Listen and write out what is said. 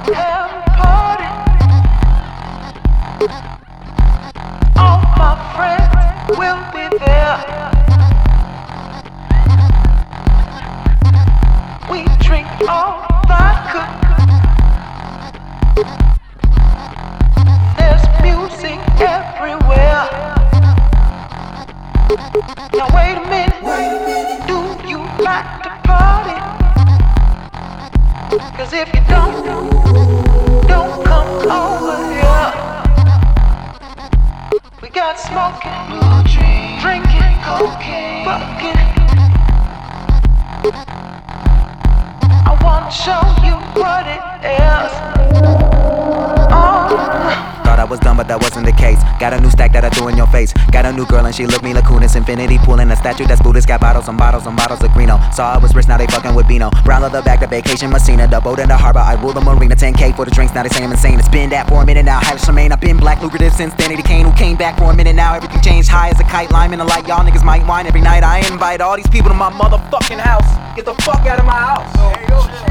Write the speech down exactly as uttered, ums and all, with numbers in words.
have a party. All my friends will be there. We drink all vodka. There's music everywhere. Now wait a minute, do you like to party? Cause if you don't, don't come over here. We got smoking, drinking, cocaine, fucking. I wanna show you what it is. Oh. Thought I was done, but that wasn't the case. Got a new stack that I threw in your face. Got a new girl and she looked me like Kunis. Infinity pool in a statue that's Buddhist. Got bottles and bottles and bottles of Greeno. Saw I was rich, now they fucking with Beano. Brown leather bag, the vacation Messina. The boat in the harbor, I rule the marina. ten K for the drinks, now they say I'm insane. It's been that for a minute now. Have Charmaine, I've been black lucrative since Danny Kane. Who came back for a minute now. Everything changed, high as a kite. Lime in the light, y'all niggas might whine every night. I invite all these people to my motherfucking house. Get the fuck out of my house.